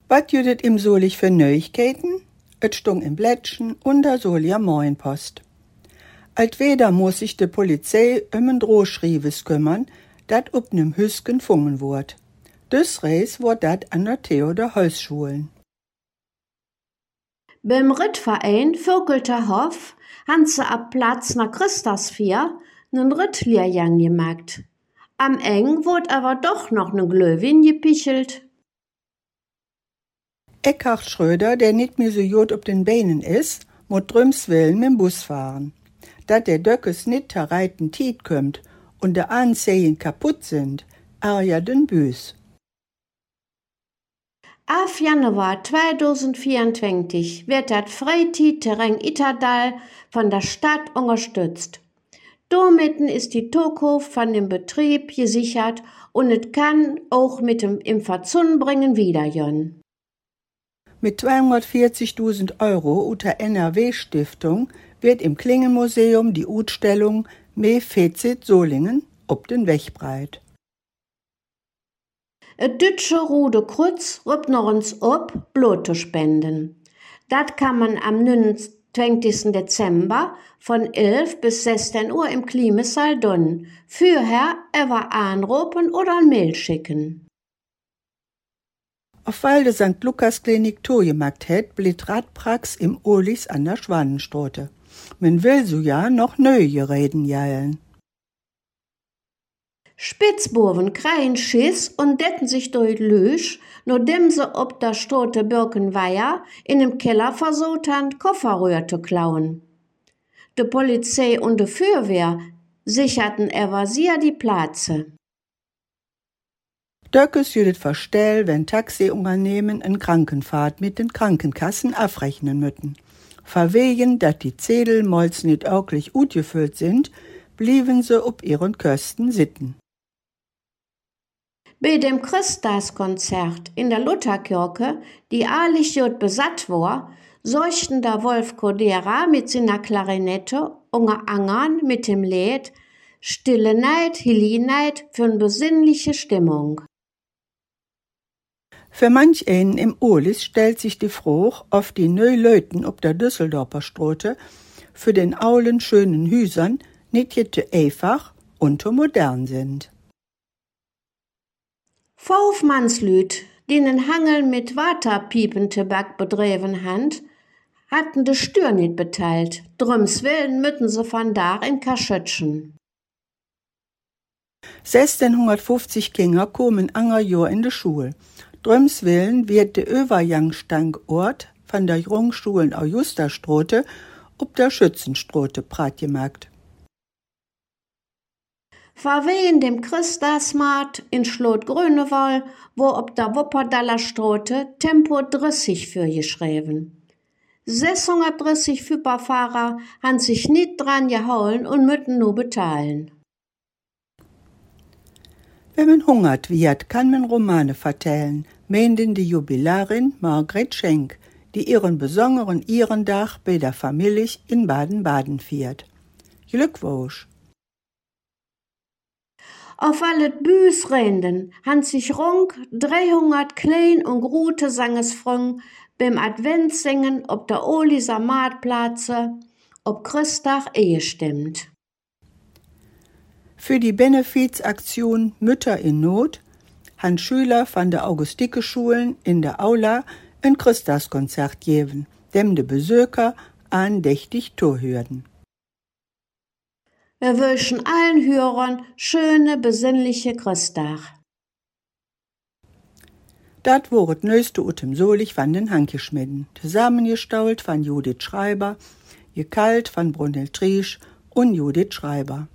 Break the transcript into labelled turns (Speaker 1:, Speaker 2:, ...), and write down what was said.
Speaker 1: Wat jüdet im Solich für Neuigkeiten? Et stung im Blättchen und der Solia Morgenpost. Altweder muss sich de Polizei en Drohschriebes kümmern, dat ob nem Hüsken fungen wurd. Des Reis wurd dat an der Theodor-Heuss-Schulen.
Speaker 2: Beim Rittverein Vögelter Hof han se ab Platz nach Christasvier nen Rittlehrgang gemacht. Am Eng wurd aber doch noch ne Glöwin gepichelt.
Speaker 1: Eckhard Schröder, der nicht mehr so gut auf den Beinen ist, muss drümswillen mit dem Bus fahren. Dat der Döckes nicht reiten Tiet kommt und der Ansehen kaputt sind, ja den Büs.
Speaker 2: Auf Januar 2024 wird das Freitietterrain Itterdal von der Stadt unterstützt. Domitten ist die Zukunft von dem Betrieb gesichert und es kann auch mit dem Infazunbringen wiedergehen.
Speaker 1: Mit 240.000 Euro unter NRW-Stiftung wird im Klingenmuseum die Ausstellung Me Fezit Solingen ob den Weg breit.
Speaker 2: Et Dütsche Rote Kreuz rübt noch uns ob, Blut zu spenden. Das kann man am 29. Dezember von 11 bis 16 Uhr im Klimasaal tun. Fürher ever anrufen oder ein Mail schicken.
Speaker 1: Auf weil de St. Lukas Klinik gemacht hat, blieb Radprax im Olis an der Schwanenstrote. Man will so ja noch neue Reden jeilen.
Speaker 2: Spitzbuben kreien Schiss und decken sich durch Lüsch, nachdem sie ob der Strote Birkenweiher in dem Keller versucht haben, Kofferröhr zu klauen. Die Polizei und die Feuerwehr sicherten evasier die Plätze.
Speaker 1: Döckes jüdet verstell, wenn Taxiunternehmen en Krankenfahrt mit den Krankenkassen abrechnen müssen. Verwegen, dat die Zedel molz nicht örtlich utgefüllt sind, blieben sie ob ihren Kösten sitten.
Speaker 2: Bei dem Christaskonzert in der Lutherkirche, die allig jut besatt war, seuchten der Wolf Kodera mit seiner Klarinette unter Angern mit dem Lied Stille Neid, Hilli Neid für eine besinnliche Stimmung.
Speaker 1: Für manch einen im Olis stellt sich die Frage, ob die neu Leuten ob der Düsseldorfer Strote für den aulen schönen Hüsern nicht jetzt einfach und modern sind.
Speaker 2: 5 Mannslüt, die den Hangel mit Waterpiepentabak bedreven hand, hatten de Stür nicht beteilt. Drumswillen mütten sie von da in Kaschötschen.
Speaker 1: 1650 Kinder kommen anger Jahr in de Schule. Drumswillen wird der Übergangsstandort von der Jungschulen Augusterstrote ob der Schützenstrote prat gemacht.
Speaker 2: Verwehen dem Christasmarkt in Schlot Grünewall, wo ob der Wupperdaler Strote Tempo 30 für geschrieben. 630 Füberfahrer han sich nicht dran gehauen und müssen nur bezahlen.
Speaker 1: Wenn man hungert wird, kann man Romane vertellen, meinten die Jubilarin Margret Schenk, die ihren besonderen Ehrendach bei der Familie in Baden-Baden feiert. Glückwunsch!
Speaker 2: Auf alle Büsränden han sich rund 300 klein und grute Sangesfrong beim Adventssingen ob der Oliser Marktplatze ob Christach stimmt.
Speaker 1: Für die Benefizaktion Mütter in Not han Schüler von der Augustike-Schulen in der Aula ein Christaskonzert geben, dem de Besucher andächtig zuhörten.
Speaker 2: Wir wünschen allen Hörern schöne, besinnliche Christach.
Speaker 1: Dat woret neueste utem Solich van den Hankeschmidden, zusammengestault von Judith Schreiber, gekalt von Brunhild Triesch und Judith Schreiber.